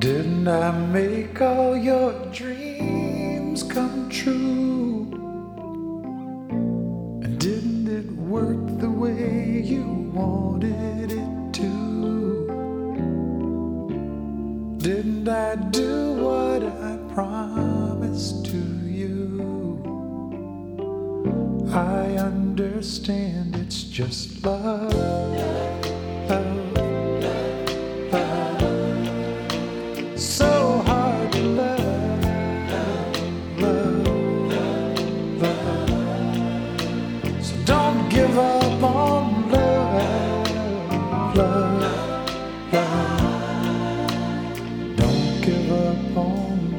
Didn't I make all your dreams come true? And didn't it work the way you wanted it to? Didn't I do what I promised to you? I understand it's just love, love. So hard to love, love, love. So don't give up on love, love, love. Don't give up on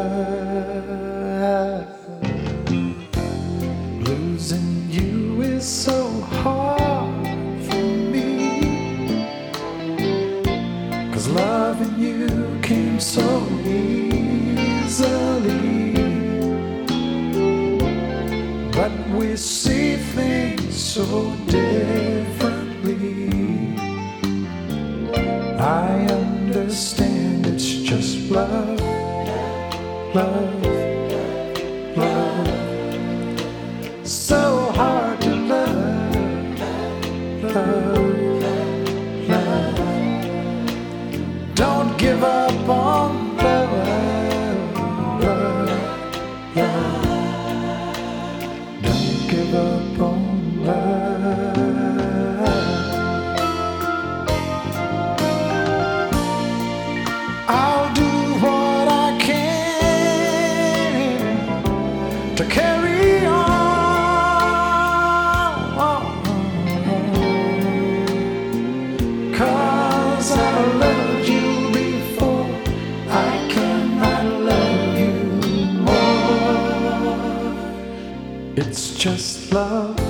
love. Losing you is so hard for me, 'cause loving you came so easily. But we see things so differently. I understand it's just love, love, love. So hard to love, love, love. Don't give up on love, love, love. Don't give up on love. I'll do what I can to carry on, 'cause I loved you before, I cannot love you more. It's just love.